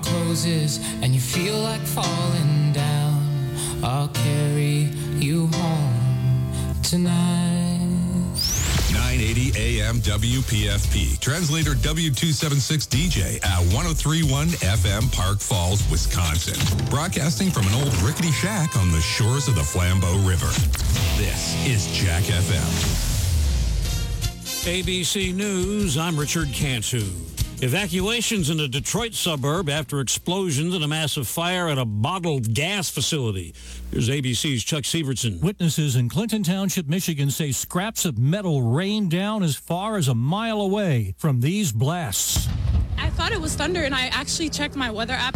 closes and you feel like falling down, I'll carry you home tonight. 980 AM WPFP. Translator W276 DJ at 1031 FM Park Falls, Wisconsin. Broadcasting from an old rickety shack on the shores of the Flambeau River. This is Jack FM. ABC News, I'm Richard Cantu. Evacuations in a Detroit suburb after explosions and a massive fire at a bottled gas facility. Here's ABC's Chuck Sievertson. Witnesses in Clinton Township, Michigan say scraps of metal rained down as far as a mile away from these blasts. I thought it was thunder, and I actually checked my weather app.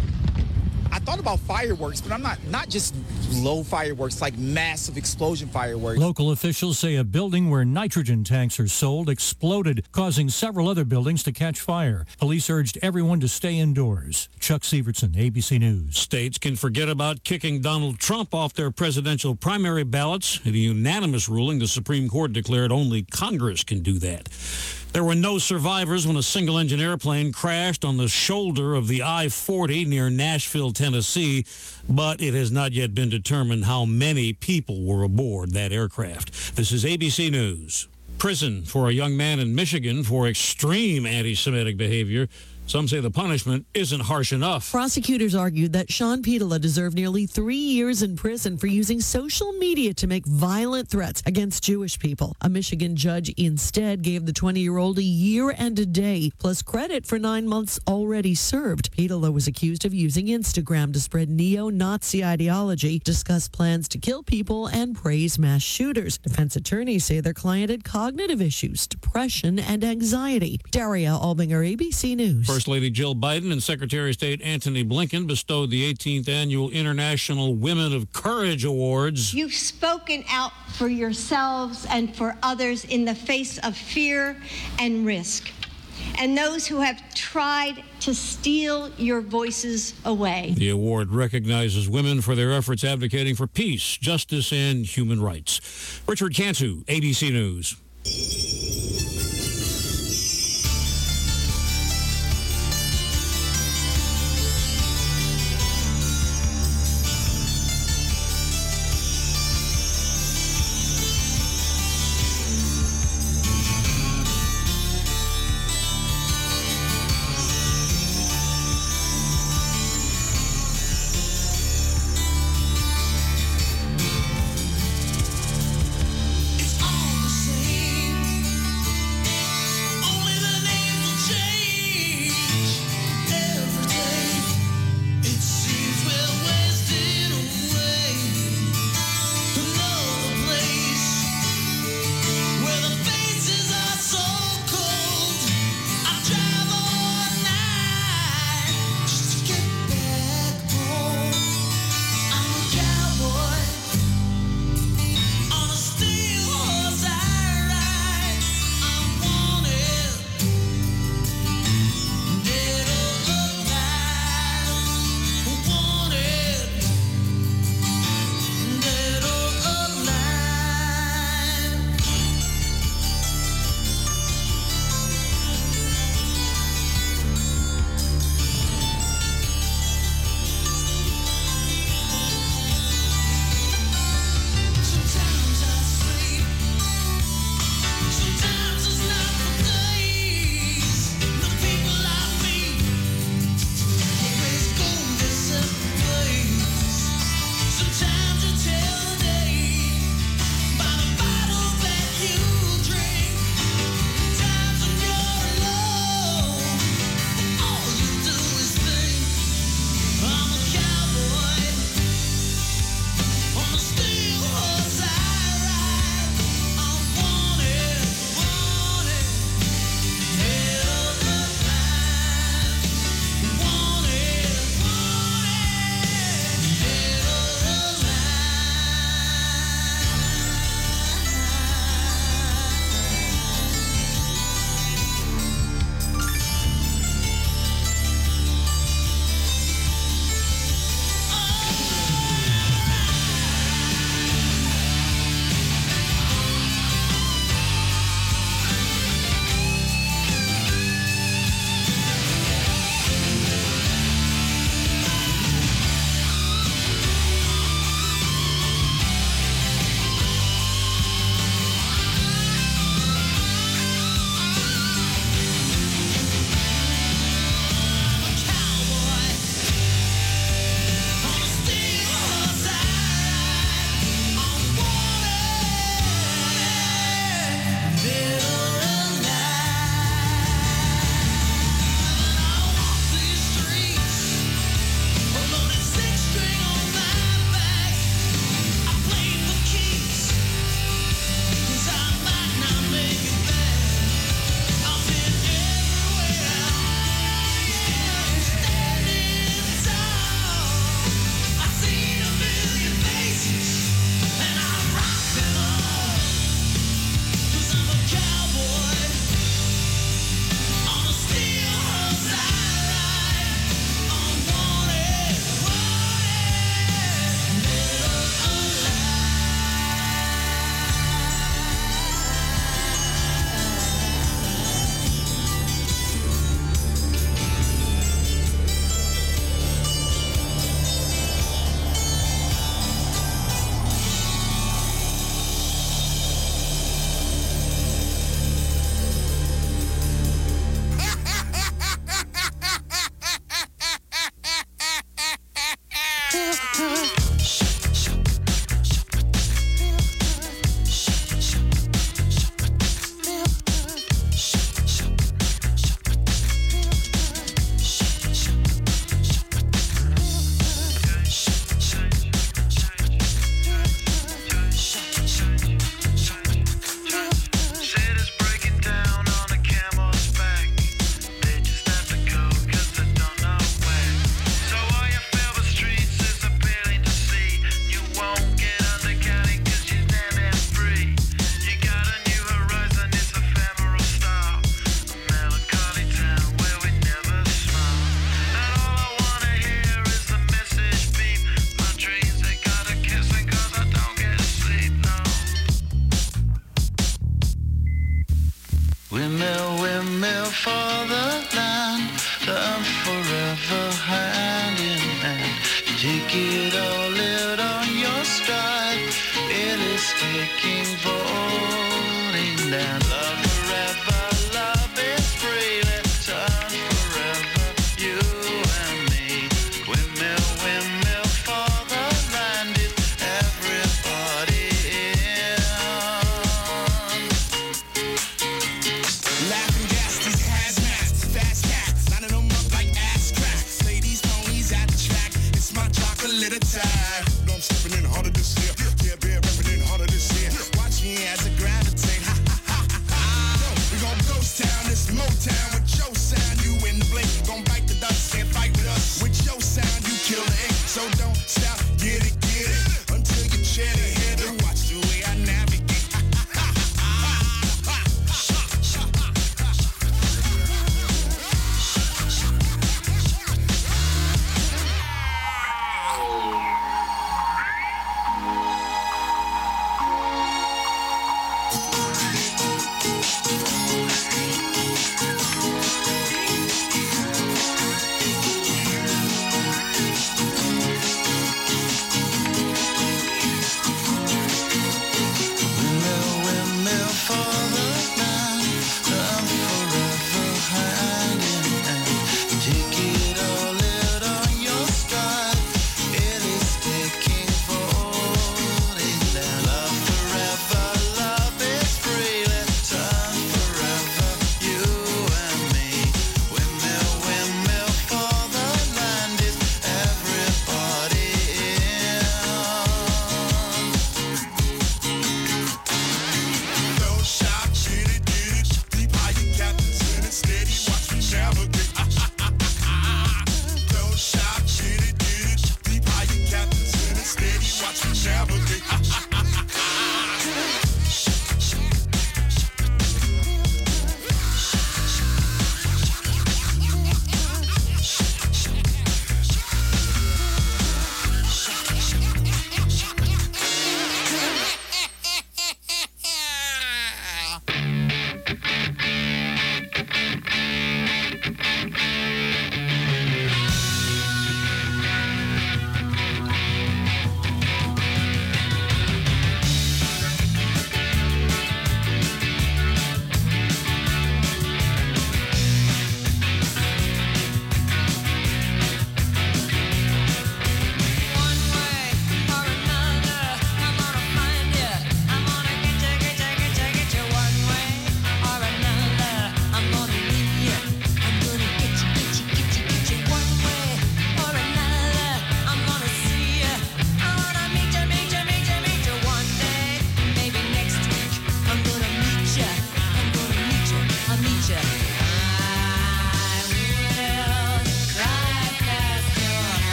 I thought about fireworks, but I'm not just low fireworks, like massive explosion fireworks. Local officials say a building where nitrogen tanks are sold exploded, causing several other buildings to catch fire. Police urged everyone to stay indoors. Chuck Sievertson, ABC News. States can forget about kicking Donald Trump off their presidential primary ballots. In a unanimous ruling, the Supreme Court declared only Congress can do that. There were no survivors when a single-engine airplane crashed on the shoulder of the I-40 near Nashville, Tennessee, but it has not yet been determined how many people were aboard that aircraft. This is ABC News. Prison for a young man in Michigan for extreme anti-Semitic behavior. Some say the punishment isn't harsh enough. Prosecutors argued that Sean Petola deserved nearly 3 years in prison for using social media to make violent threats against Jewish people. A Michigan judge instead gave the 20-year-old a year and a day, plus credit for 9 months already served. Petola was accused of using Instagram to spread neo-Nazi ideology, discuss plans to kill people, and praise mass shooters. Defense attorneys say their client had cognitive issues, depression, and anxiety. Daria Albinger, ABC News. First Lady Jill Biden and Secretary of State Antony Blinken bestowed the 18th Annual International Women of Courage Awards. You've spoken out for yourselves and for others in the face of fear and risk, and those who have tried to steal your voices away. The award recognizes women for their efforts advocating for peace, justice, and human rights. Richard Cantu, ABC News.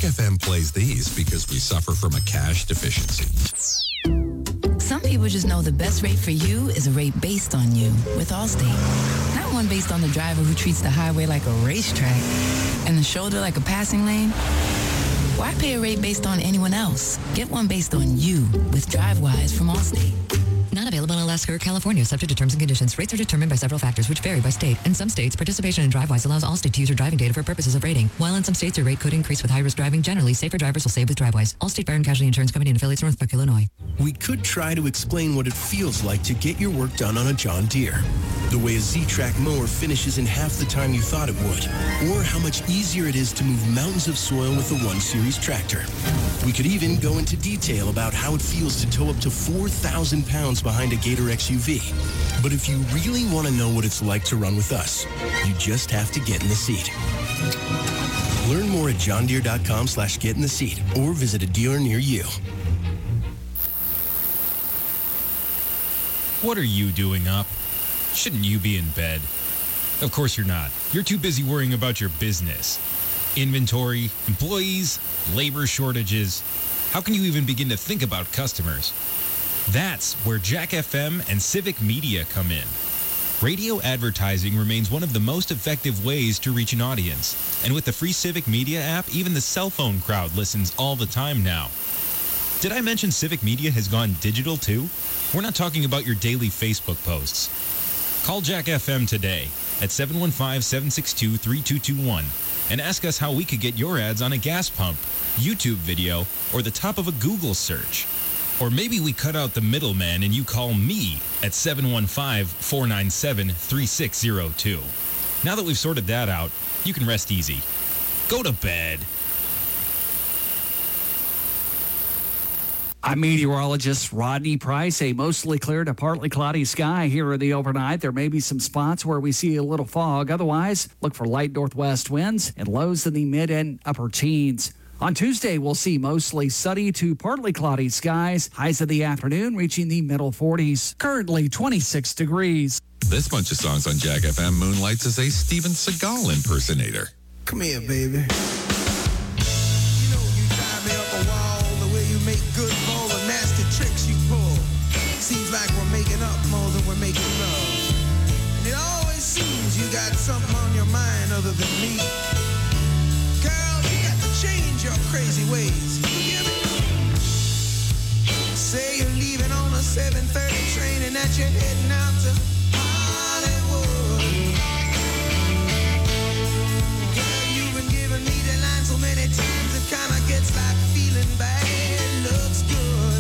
FM plays these because we suffer from a cash deficiency. Some people just know the best rate for you is a rate based on you with Allstate. Not one based on the driver who treats the highway like a racetrack and the shoulder like a passing lane. Why pay a rate based on anyone else? Get one based on you with DriveWise from Allstate. Not available in Alaska or California, subject to terms and conditions. Rates are determined by several factors, which vary by state. In some states, participation in DriveWise allows Allstate to use your driving data for purposes of rating. While in some states, your rate could increase with high-risk driving. Generally, safer drivers will save with DriveWise. Allstate Fire and Casualty Insurance Company and affiliates, Northbrook, Illinois. We could try to explain what it feels like to get your work done on a John Deere. The way a Z-Track mower finishes in half the time you thought it would. Or how much easier it is to move mountains of soil with the 1 Series tractor. We could even go into detail about how it feels to tow up to 4,000 pounds behind a Gator XUV. But if you really want to know what it's like to run with us, you just have to get in the seat. Learn more at johndeere.com/get-in-the-seat or visit a dealer near you. What are you doing up? Shouldn't you be in bed? Of course you're not. You're too busy worrying about your business. Inventory, employees, labor shortages. How can you even begin to think about customers? That's where Jack FM and Civic Media come in. Radio advertising remains one of the most effective ways to reach an audience. And with the free Civic Media app, even the cell phone crowd listens all the time now. Did I mention Civic Media has gone digital too? We're not talking about your daily Facebook posts. Call Jack FM today at 715-762-3221 and ask us how we could get your ads on a gas pump, YouTube video, or the top of a Google search. Or maybe we cut out the middleman and you call me at 715-497-3602. Now that we've sorted that out, you can rest easy. Go to bed. I'm meteorologist Rodney Price. A mostly clear to partly cloudy sky here in the overnight. There may be some spots where we see a little fog. Otherwise, look for light northwest winds and lows in the mid and upper teens. On Tuesday, we'll see mostly sunny to partly cloudy skies. Highs in the afternoon reaching the middle 40s. Currently 26 degrees. This bunch of songs on Jack FM moonlights as a Steven Seagal impersonator. Come here, baby. You know you drive me up a wall the way you make good for all the nasty tricks you pull. Seems like we're making up more than we're making love. And it always seems you got something on your mind other than me. Girl, you got to change your crazy ways. You hear me? Say you're leaving on a 7:30 train and that you're heading out to Hollywood. Girl, you've been giving me the line so many times it kinda gets like feeling bad. Looks good.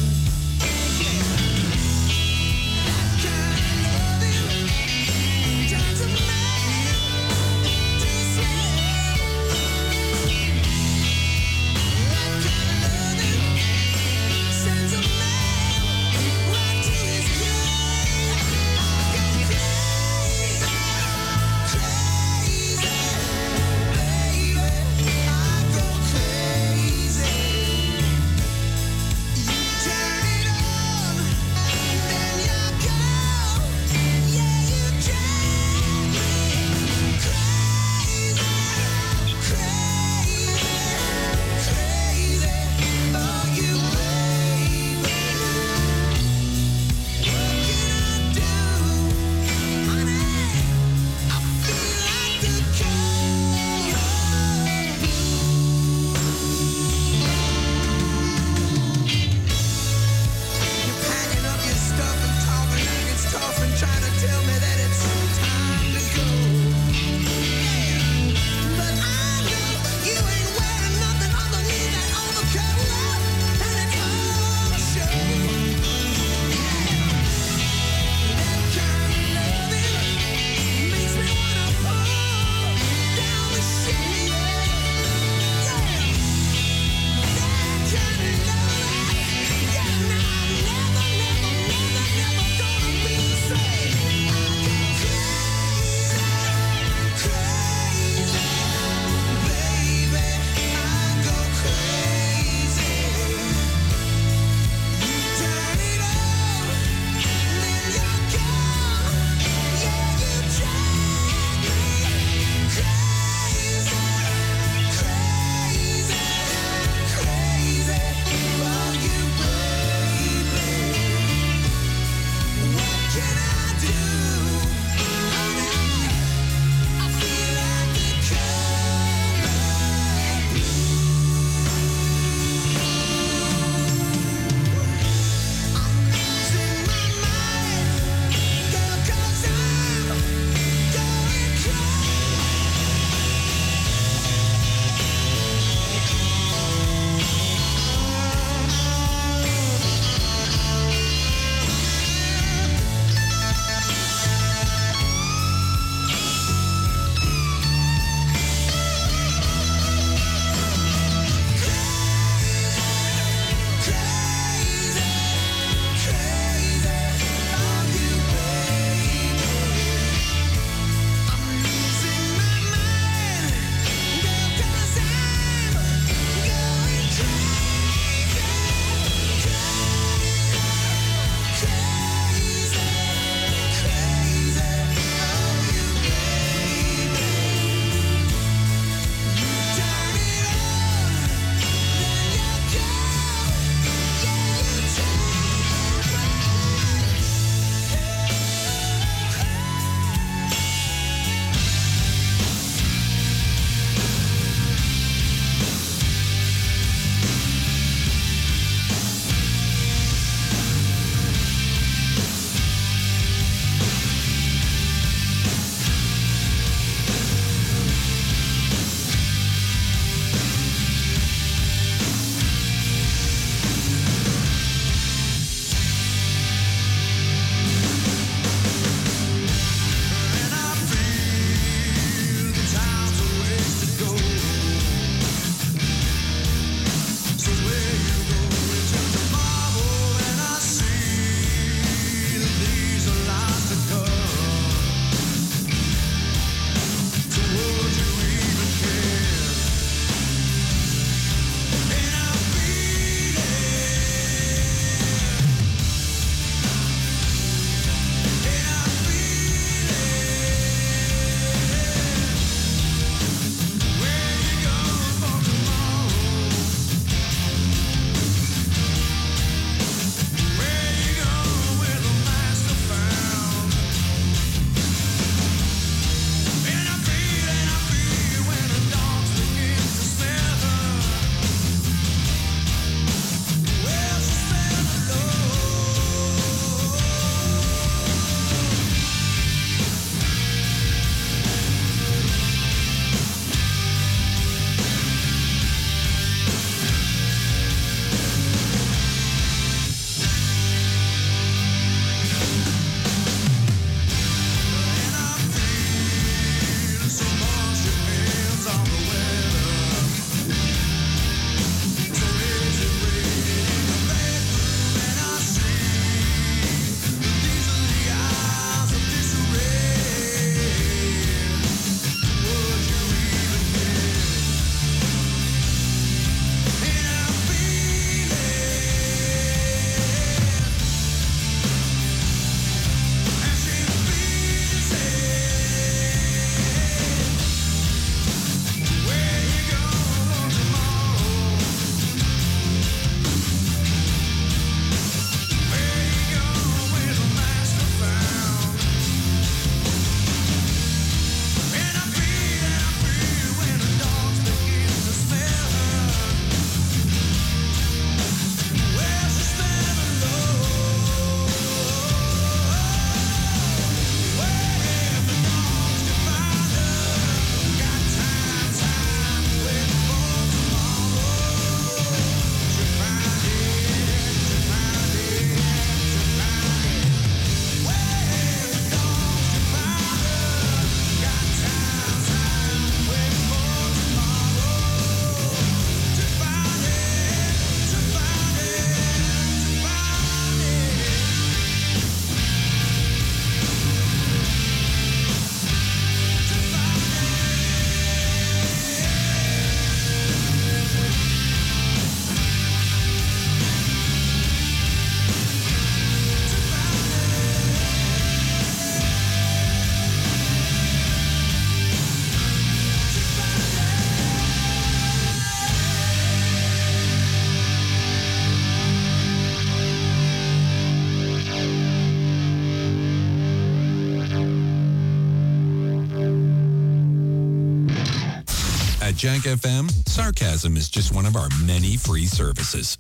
At Jack FM, sarcasm is just one of our many free services.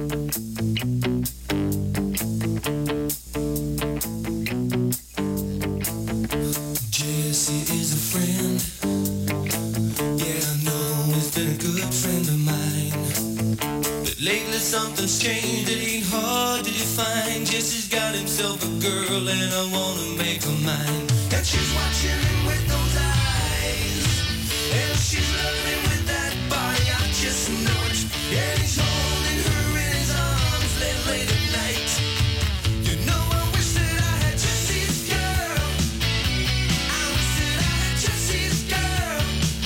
Jesse is a friend. Yeah, I know he's been a good friend of mine. But lately something's changed. It ain't hard to define. Jesse's got himself a girl and I wanna make her mine. And she's watching him with those eyes. And she's loving with that body. I just know it. And he's holding her in his arms late at night. You know I wish that I had Jesse's girl. I wish that I had Jesse's girl.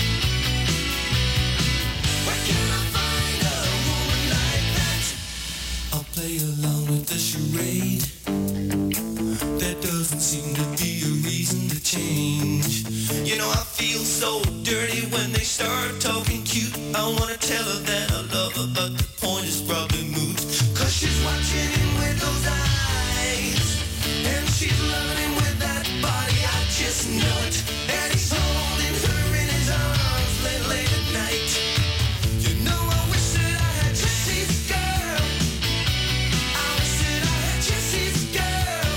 Where can I find a woman like that? I'll play along with the charade. There doesn't seem to be a reason to change. You know I feel so dirty when they start talking cute. I wanna tell her that I love her, but the point is probably moot. Cause she's watching him with those eyes. And she's loving him with that body, I just know it. And he's holding her in his arms late at night. You know I wish that I had Jesse's girl. I wish that I had Jesse's girl.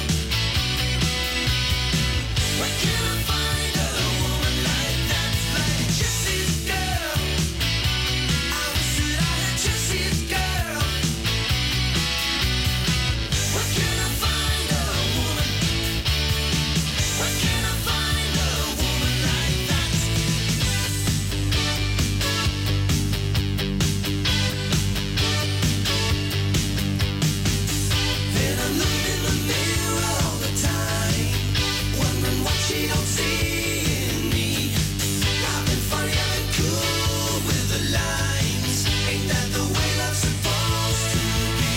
Where can I find a woman like that? Like Jesse's girl. I wish that I had Jesse's girl. Where can I find a woman? Where can I find a woman like that? Then I'm looking in the mirror all the time, wondering what she don't see in me. I've been funny, I've been cool with the lines. Ain't that the way love's supposed to be?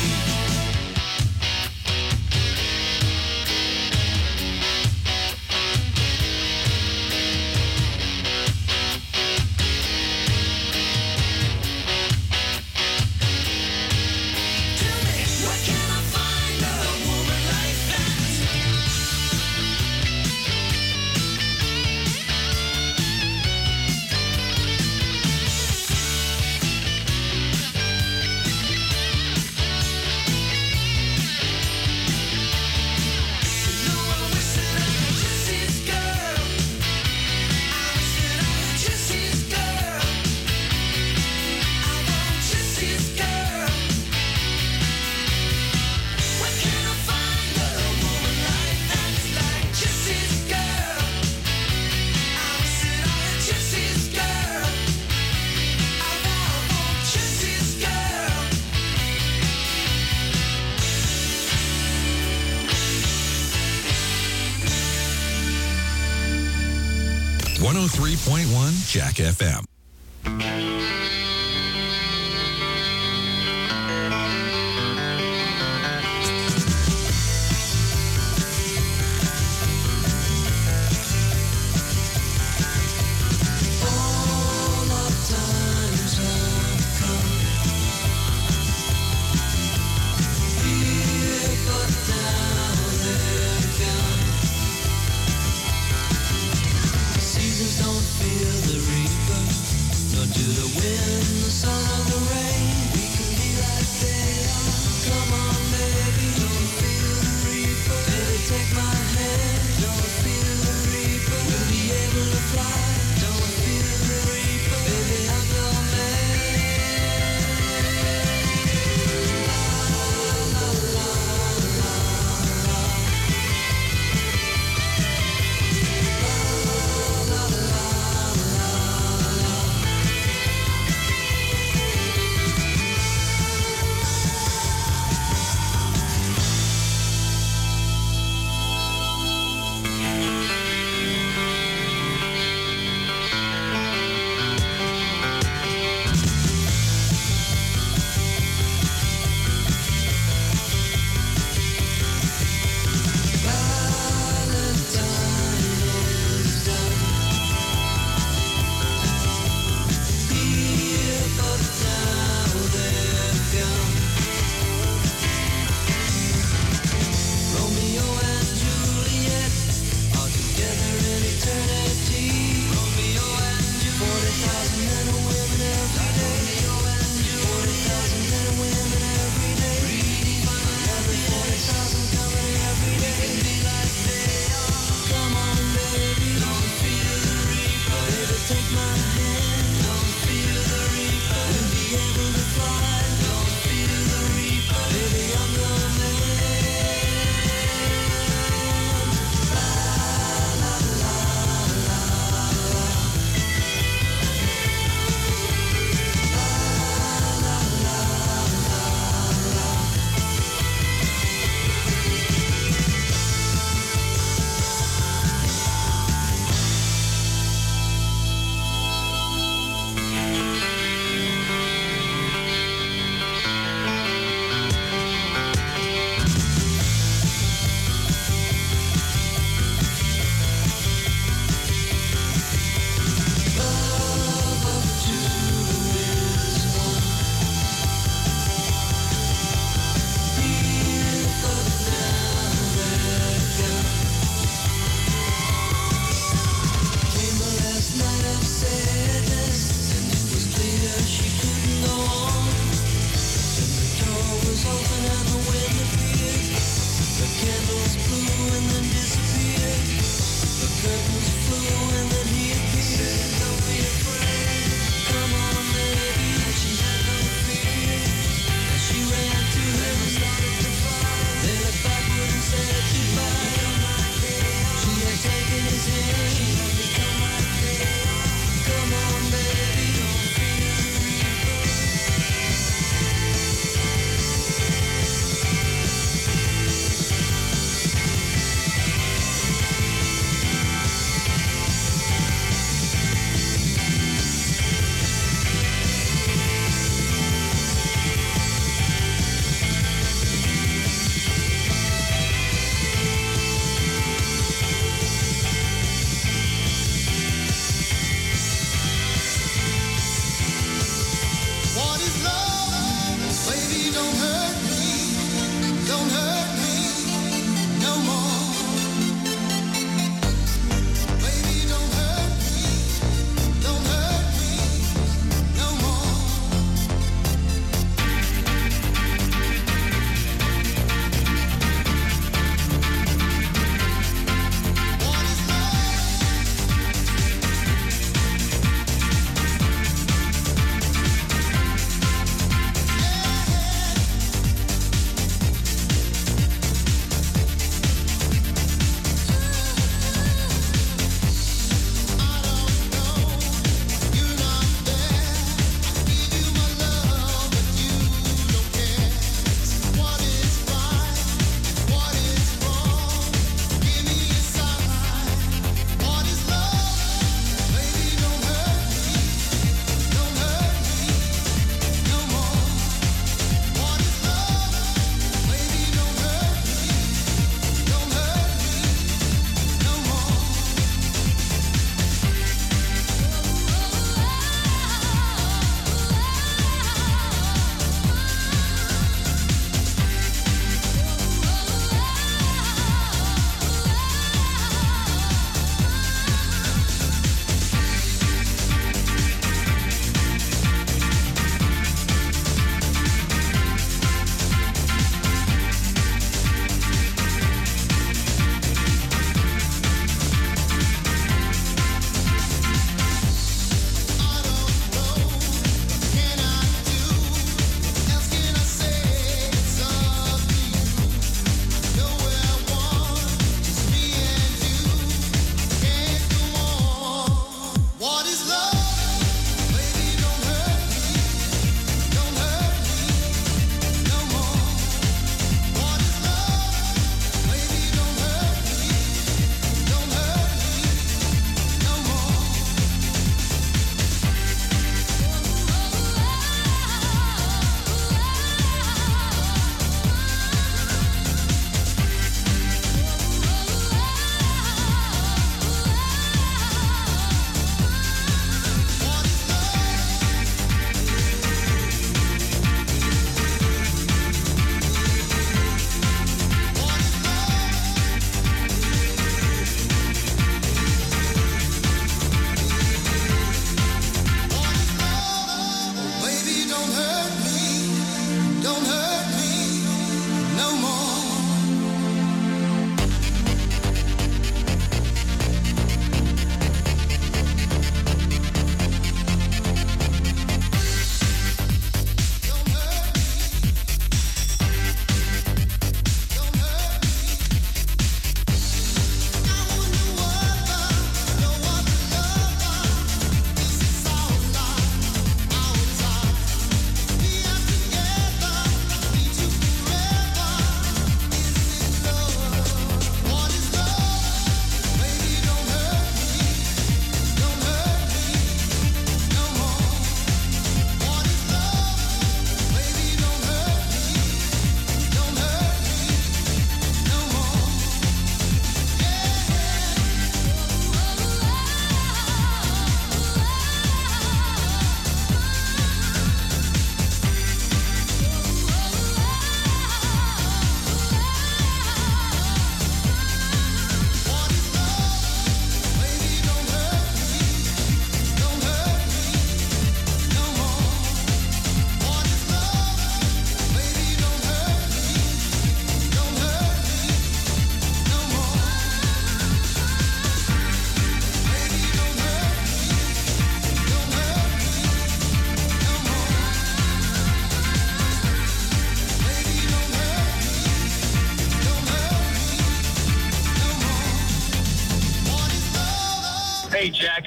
Tell me, where can I find a woman like that? You know I wish that I had Jesse's girl. I wish that I had Jesse's girl. I want Jesse's girl. Where can I find a woman like that? Like Jesse's girl. I wish that I had Jesse's girl. I want Jesse's girl. 103.1 Jack FM. All our times have come. Here, but now they're gone. Seasons don't feel the reaper, nor do the wind, the sun, or the rain. We can be like they are. Come on, baby, don't feel the reaper. Baby, take my hand. Don't feel the reaper. We'll be able to fly. Don't feel the reaper. Baby, I'm your man. La, la, la, la, la. La, la, la, la, la.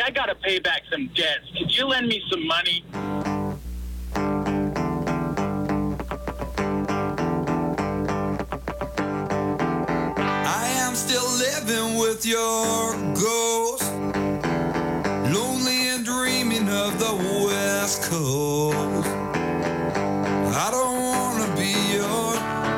I got to pay back some debts. Could you lend me some money? I am still living with your ghost, lonely and dreaming of the West Coast. I don't want to be your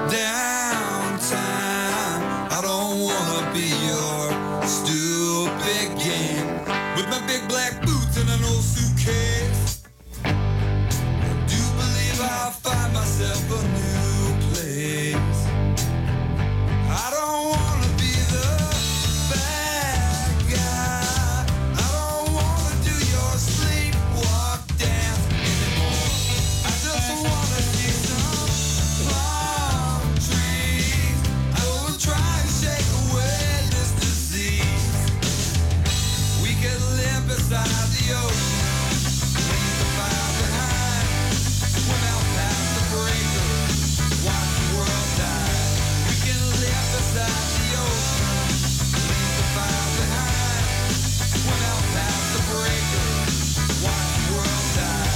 downtime. I don't want to be your stupid game. With my big black boots and an old suitcase, I do believe I'll find myself a new place. I don't want to be the bad guy. I don't want to do your sleepwalk dance anymore. I just want to see some palm trees. I will try to shake away this disease. We could live beside the ocean, leave the fire behind, swim out past the breaker, watch the world die. We can live beside the ocean, leave the fire behind, swim out past the breaker, watch the world die.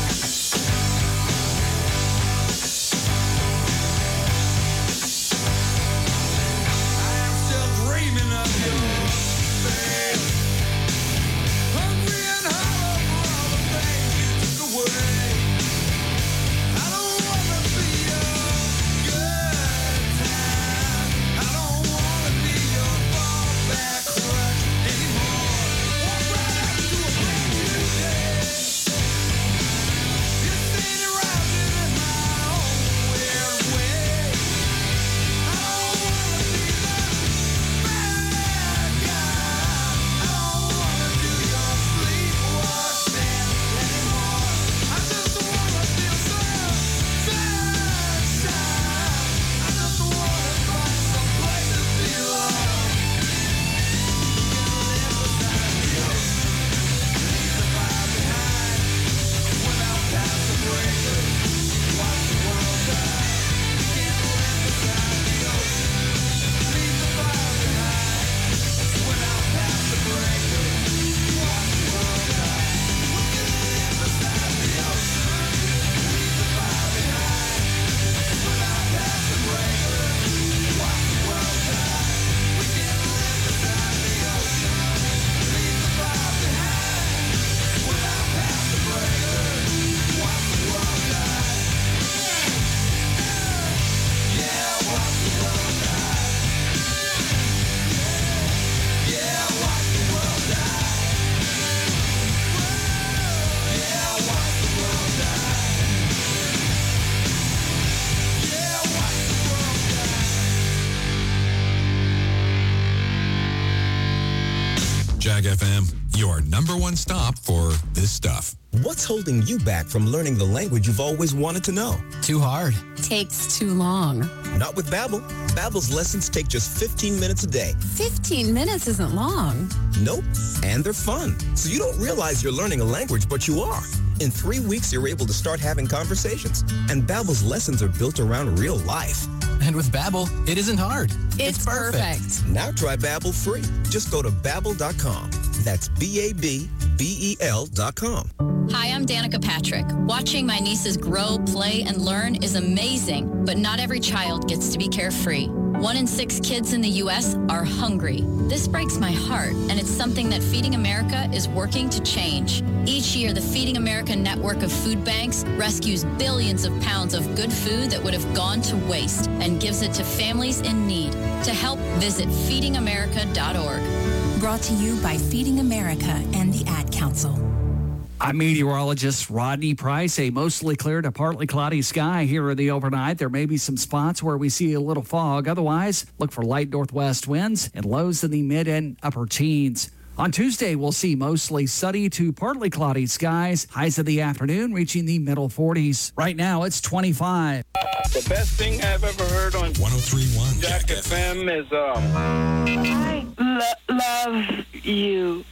I am still dreaming of you, babe. Hungry and hollow for all the things you took away. I don't wanna be your good time. I don't wanna be your fallback crutch anymore. Walk right out to a brand new day. You see me rising in my own weird way. I don't wanna be the bad guy. I don't wanna do your sleepwalk dance anymore. I just wanna feel some sunshine. I just wanna find some place to belong. Live beside the ocean, leave the fire behind, swim out past the breaker, watch the world die. We can't live beside the ocean, leave the fire behind, swim out past the breaker, watch the world die. We can live beside the ocean, leave the fire behind, swim out past the breaker, watch the world die. We can live beside the ocean, leave the fire behind, swim out past the breaker, watch the world die. Yeah, watch the world die. Yeah, watch the world die. Yeah, watch the world die. Yeah, watch the world die. Jag FM, your number one stop for this stuff. What's holding you back from learning the language you've always wanted to know? Too hard. Takes too long. Not with Babbel. Babbel's lessons take just 15 minutes a day. 15 minutes isn't long. Nope. And they're fun. So you don't realize you're learning a language, but you are. In 3 weeks, you're able to start having conversations. And Babbel's lessons are built around real life. And with Babbel, it isn't hard. It's perfect. Now try Babbel free. Just go to Babbel.com. That's Babbel.com. Hi, I'm Danica Patrick. Watching my nieces grow, play, and learn is amazing, but not every child gets to be carefree. 1 in 6 kids in the U.S. are hungry. This breaks my heart, and it's something that Feeding America is working to change. Each year, the Feeding America network of food banks rescues billions of pounds of good food that would have gone to waste and gives it to families in need. To help, visit feedingamerica.org. Brought to you by Feeding America and the Ad Council. I'm meteorologist Rodney Price. A mostly clear to partly cloudy sky here in the overnight. There may be some spots where we see a little fog. Otherwise, look for light northwest winds and lows in the mid and upper teens. On Tuesday, we'll see mostly sunny to partly cloudy skies. Highs in the afternoon reaching the middle 40s. Right now, it's 25. The best thing I've ever heard on 103.1 Jack FM is I love you.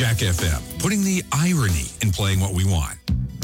Jack FM, putting the irony in playing what we want.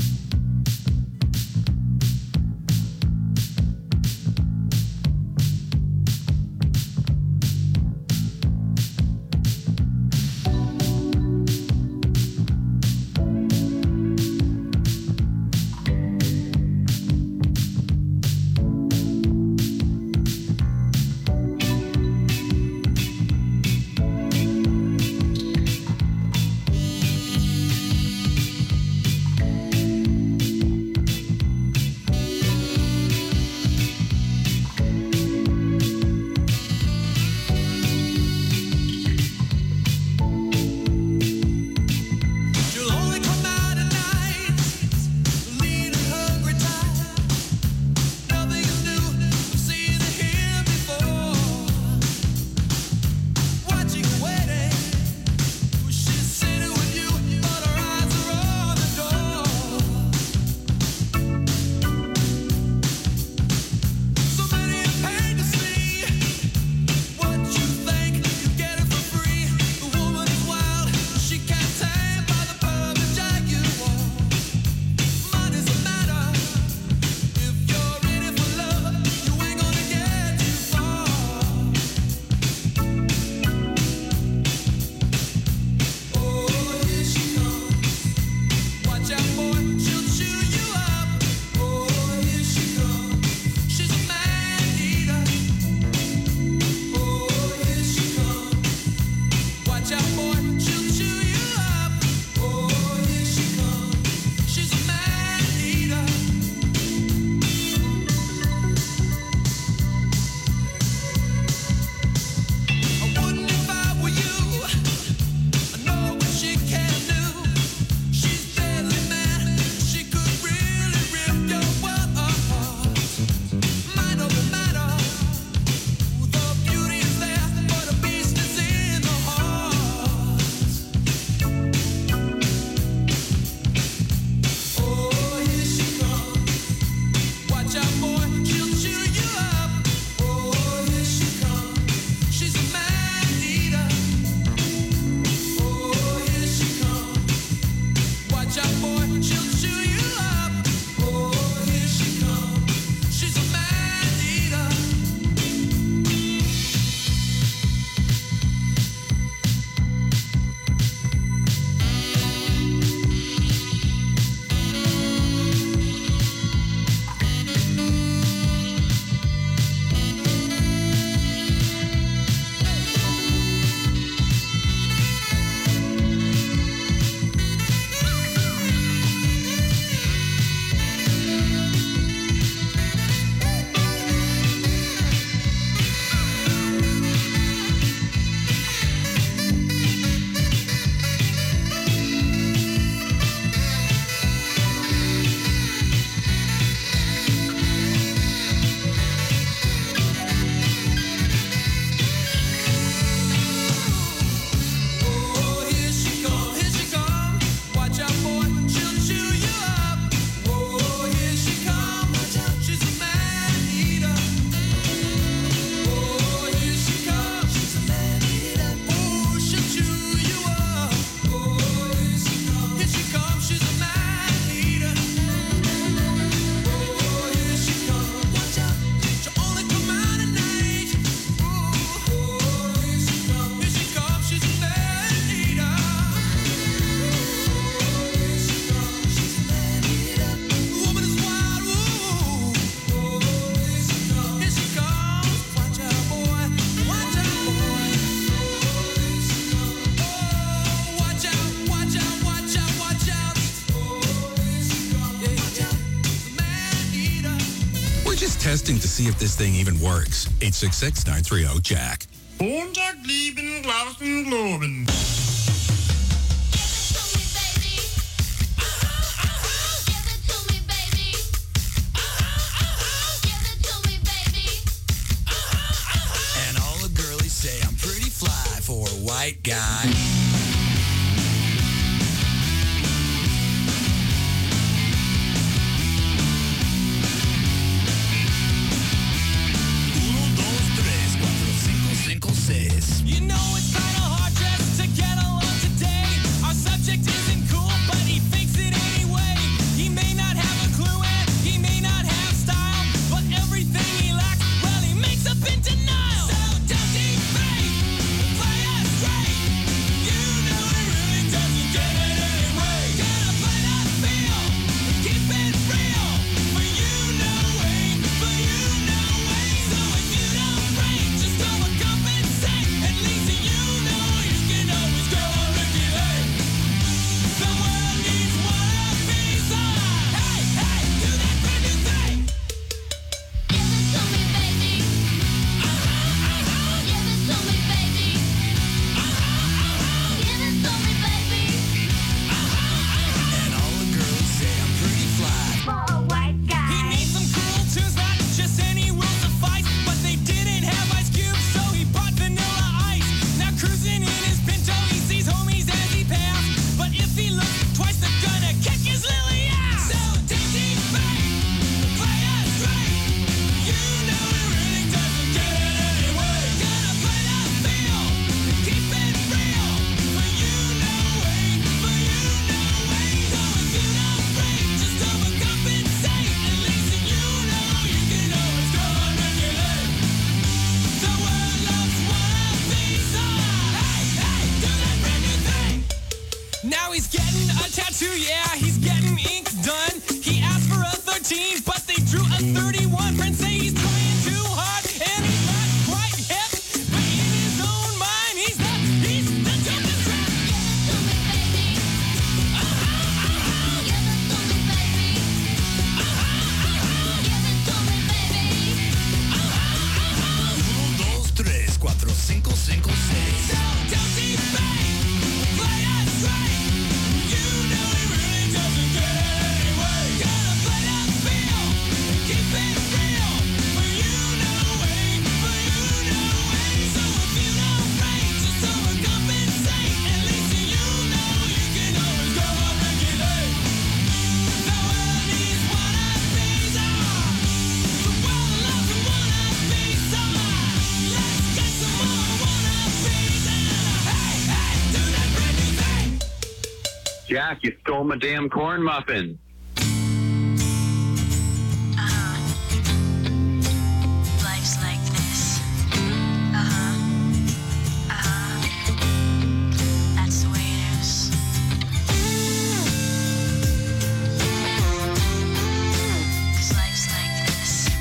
testing to see if this thing even works. 866-930-JACK. Montag lieben Glauben Globen. And all the girlies say I'm pretty fly for a white guy. You know it's kind of hard just to get along today. Our 22, yeah, he's getting ink done. He asked for a 13, but they drew a 31. Friends say he's trying too hard, and he's not quite hip. But in his own mind, he's the jumping trap. Jack, you stole my damn corn muffin. Life's like this. That's the way it is. 'Cause life's like this.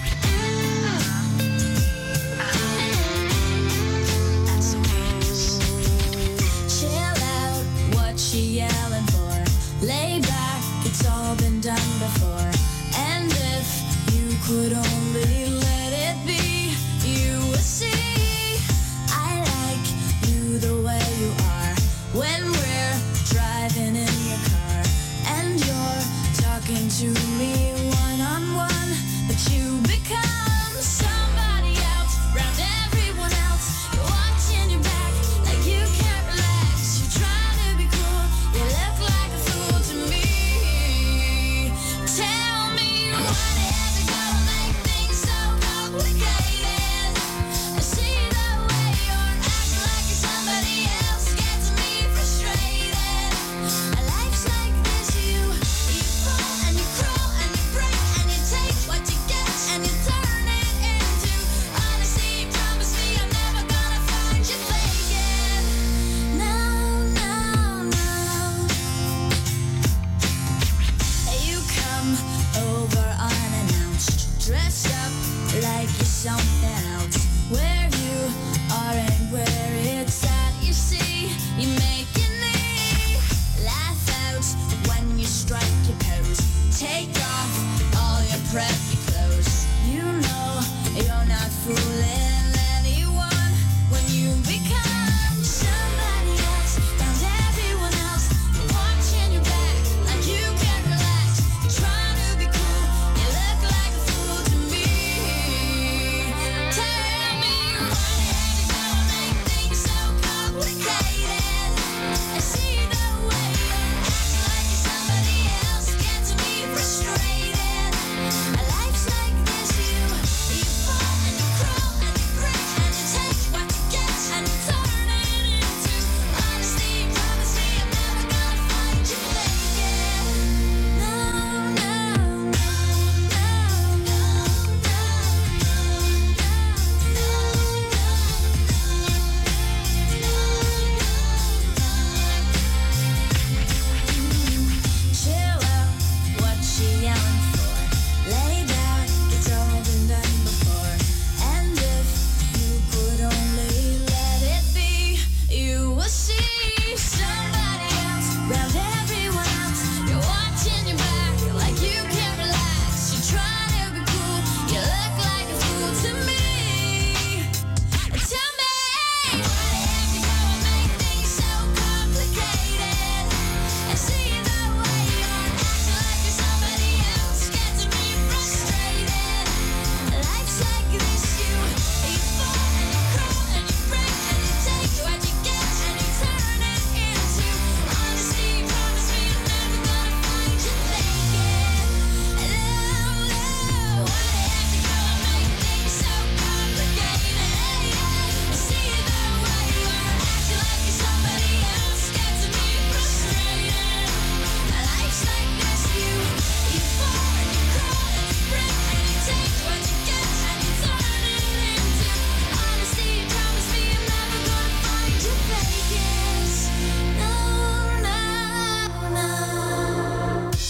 That's the way it is. Chill out, what you yelling for? Lay back, it's all been done before. And if you could only let it be, you would see I like you the way you are. When we're driving in your car and you're talking to me one-on-one, but you become somebody else, round everyone else. You're watching your back like you can't relax. You're trying to be cool, you look like a fool to me. Tell me what is it gonna make things so complicated? I see the way you're acting like you're somebody else gets me frustrated. Life's like this, you fall and you crawl and you break and you take what you get and you turn it into honesty. Promise me I'm never gonna find you faking. No, no, no. You come over unannounced, dressed up like you're something else. Where you are and where it's at, you see, you're making me laugh out when you strike your pose. Take off all your preppy clothes. You know you're not fooling anyone when you become somebody else, round everyone else. You're watching your back like you can't relax. You're trying to be cool, you look like a fool to me. Tell me what is it gonna make things so complicated? I see the way you're acting like you're somebody else gets me frustrated. Life's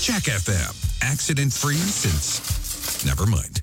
Jack FM. Accident-free since never mind.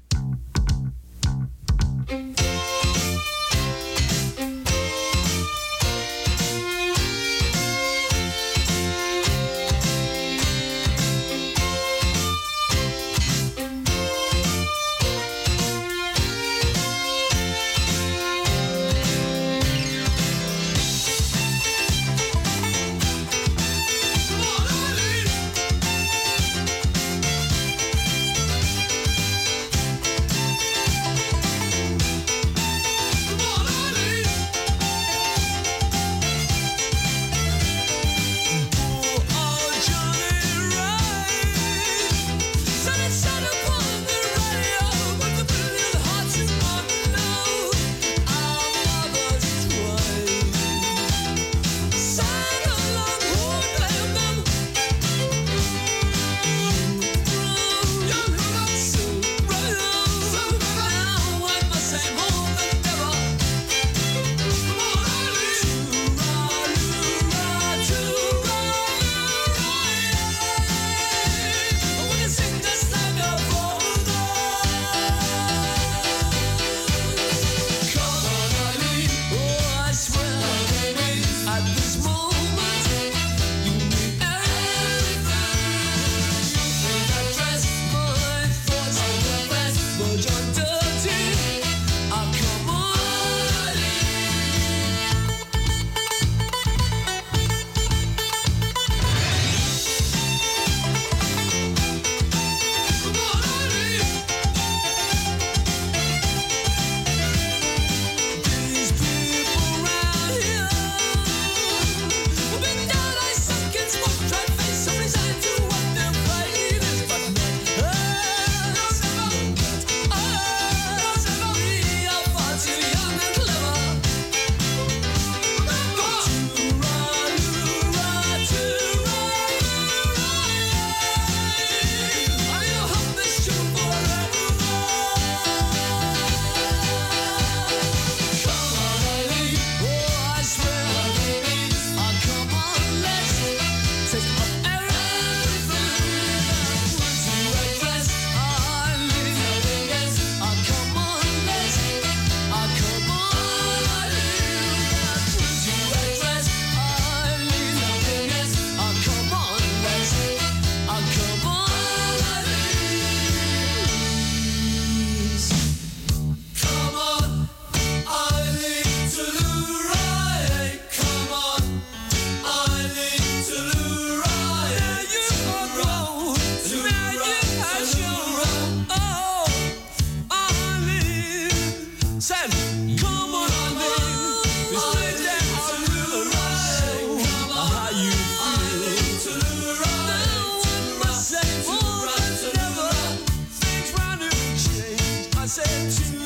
I said to